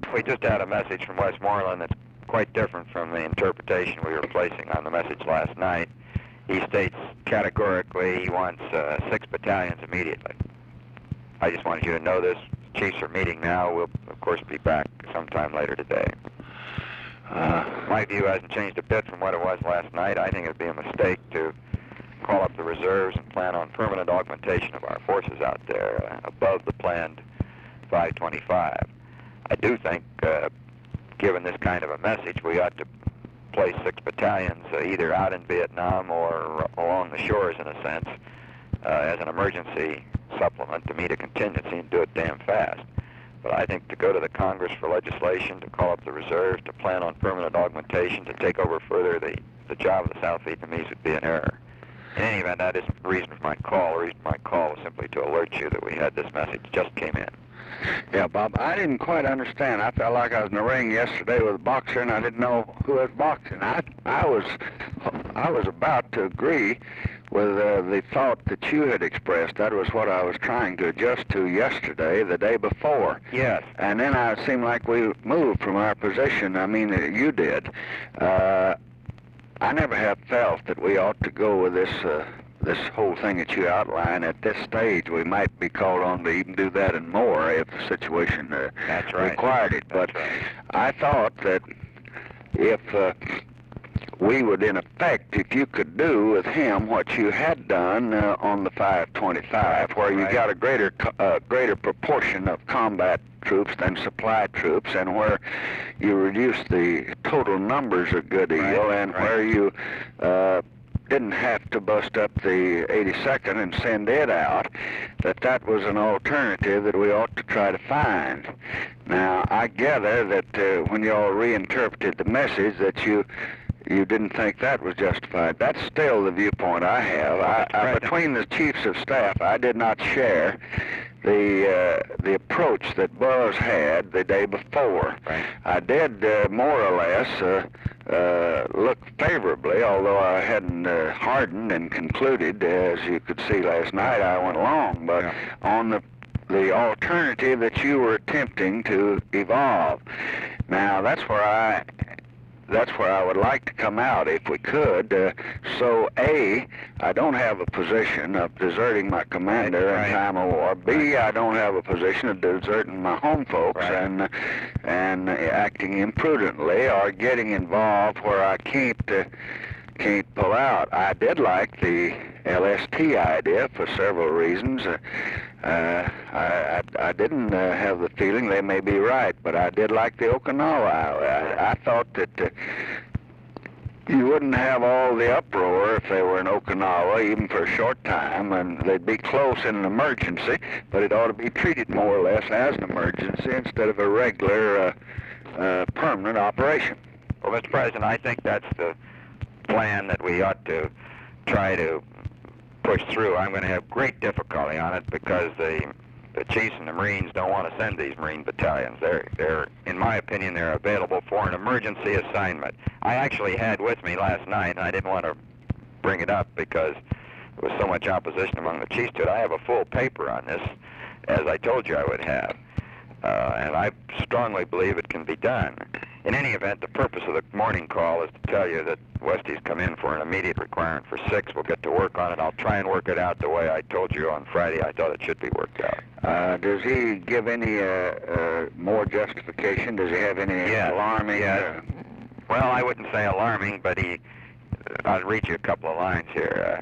We just had a message from Westmoreland that's quite different from the interpretation we were placing on the message last night. He states categorically he wants 6 battalions immediately. I just wanted you to know this. Chiefs are meeting now. We'll, of course, be back sometime later today. My view hasn't changed a bit from what it was last night. I think it would be a mistake to call up the reserves and plan on permanent augmentation of our forces out there above the planned 525. I do think, given this kind of a message, we ought to place 6 battalions either out in Vietnam or along the shores, in a sense, as an emergency supplement to meet a contingency and do it damn fast. But I think to go to the Congress for legislation, to call up the reserves, to plan on permanent augmentation, to take over further the job of the South Vietnamese would be an error. In any event, that isn't the reason for my call. The reason for my call was simply to alert you that we had this message just came in. Yeah, Bob, I didn't quite understand. I felt like I was in the ring yesterday with a boxer, and I didn't know who was boxing. I was about to agree with the thought that you had expressed. That was what I was trying to adjust to yesterday, the day before. Yes. And then it seemed like we moved from our position. I mean, you did. I never have felt that we ought to go with this whole thing that you outline at this stage. We might be called on to even do that and more if the situation required it. But I thought that if we would, in effect, if you could do with him what you had done on the 525, where you got a greater proportion of combat troops than supply troops, and where you reduced the total numbers a good deal, and where you didn't have to bust up the 82nd and send it out, that was an alternative that we ought to try to find. Now, I gather that when you all reinterpreted the message that you didn't think that was justified. That's still the viewpoint I have. Between the chiefs of staff, I did not share the approach that Buzz had the day before. Right. I did more or less look favorably, although I hadn't hardened and concluded. As you could see last night, I went long, but on the alternative that you were attempting to evolve. Now, that's where I would like to come out if we could. So, A, I don't have a position of deserting my commander in time of war. B, I don't have a position of deserting my home folks and acting imprudently or getting involved where I can't pull out. I did like the LST idea for several reasons. I didn't have the feeling, they may be right, but I did like the Okinawa. I thought that you wouldn't have all the uproar if they were in Okinawa, even for a short time, and they'd be close in an emergency, but it ought to be treated more or less as an emergency instead of a regular permanent operation. Well, Mr. President, I think that's the plan that we ought to try to push through. I'm going to have great difficulty on it because the chiefs and the Marines don't want to send these Marine battalions. They're, in my opinion, they're available for an emergency assignment. I actually had with me last night, and I didn't want to bring it up because there was so much opposition among the chiefs to it. I have a full paper on this, as I told you I would have, and I strongly believe it can be done. In any event, the purpose of the morning call is to tell you that Westy's come in for an immediate requirement for 6. We'll get to work on it. I'll try and work it out the way I told you on Friday I thought it should be worked out. Does he give any more justification? Does he have any alarming? Well, I wouldn't say alarming, but I'll read you a couple of lines here.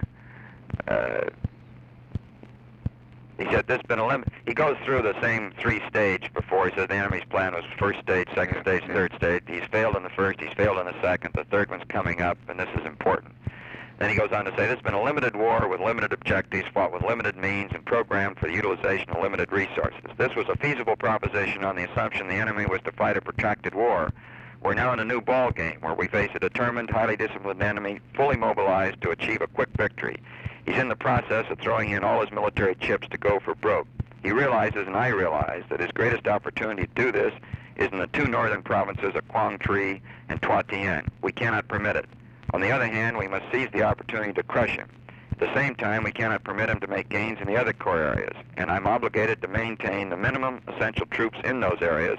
He said this has been eliminated. He goes through the same 3-stage before. He says the enemy's plan was first stage, second stage, third stage. He's failed in the first, he's failed in the second. The third one's coming up, and this is important. Then he goes on to say this has been a limited war with limited objectives, fought with limited means, and programmed for the utilization of limited resources. This was a feasible proposition on the assumption the enemy was to fight a protracted war. We're now in a new ball game where we face a determined, highly disciplined enemy, fully mobilized to achieve a quick victory. He's in the process of throwing in all his military chips to go for broke. He realizes, and I realize, that his greatest opportunity to do this is in the 2 northern provinces of Quang Tri and Toi Tien. We cannot permit it. On the other hand, we must seize the opportunity to crush him. At the same time, we cannot permit him to make gains in the other core areas, and I'm obligated to maintain the minimum essential troops in those areas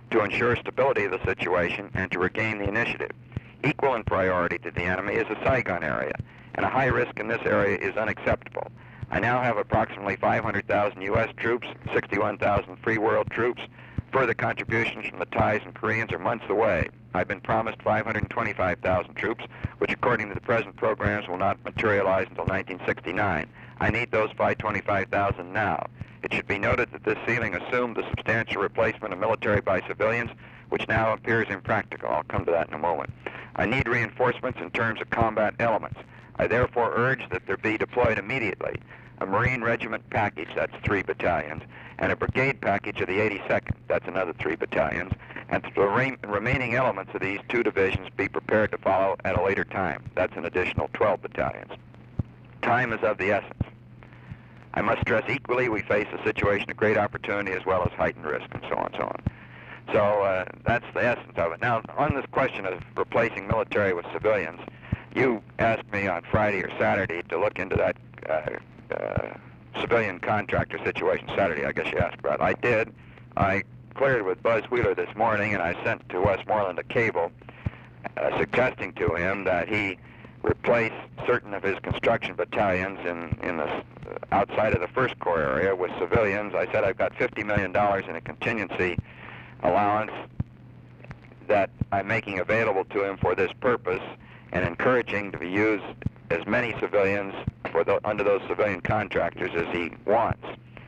to ensure stability of the situation and to regain the initiative. Equal in priority to the enemy is the Saigon area, and a high risk in this area is unacceptable. I now have approximately 500,000 U.S. troops, 61,000 Free World troops. Further contributions from the Thais and Koreans are months away. I've been promised 525,000 troops, which according to the present programs will not materialize until 1969. I need those 525,000 now. It should be noted that this ceiling assumed the substantial replacement of military by civilians, which now appears impractical. I'll come to that in a moment. I need reinforcements in terms of combat elements. I therefore urge that there be deployed immediately a Marine Regiment package, that's 3 battalions, and a brigade package of the 82nd, that's another 3 battalions, and the remaining elements of these 2 divisions be prepared to follow at a later time. That's an additional 12 battalions. Time is of the essence. I must stress equally we face a situation of great opportunity as well as heightened risk, and so on and so on. So that's the essence of it. Now, on this question of replacing military with civilians, you asked me on Friday or Saturday to look into that civilian contractor situation. Saturday, I guess you asked about. I did. I cleared with Buzz Wheeler this morning, and I sent to Westmoreland a cable suggesting to him that he replace certain of his construction battalions in the outside of the First Corps area with civilians. I said I've got $50 million in a contingency allowance that I'm making available to him for this purpose, and encouraging to use as many civilians under those civilian contractors as he wants.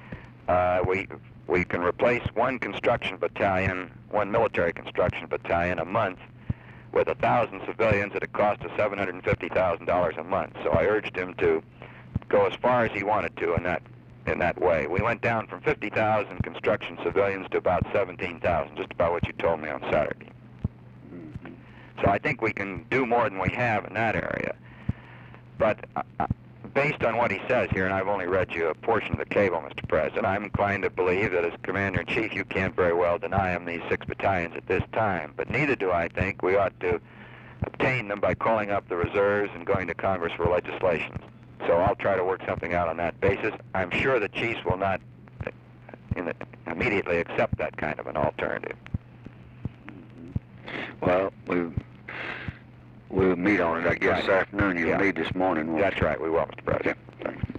We can replace one construction battalion, one military construction battalion a month with 1,000 civilians at a cost of $750,000 a month. So I urged him to go as far as he wanted to in that way. We went down from 50,000 construction civilians to about 17,000, just about what you told me on Saturday. So I think we can do more than we have in that area. But based on what he says here, and I've only read you a portion of the cable, Mr. President, I'm inclined to believe that as Commander-in-Chief you can't very well deny him these 6 battalions at this time. But neither do I think we ought to obtain them by calling up the reserves and going to Congress for legislation. So I'll try to work something out on that basis. I'm sure the chiefs will not immediately accept that kind of an alternative. Well, we'll meet on it, I guess, this afternoon. You'll meet this morning. That's right, we will, Mr. President. Yeah, thanks.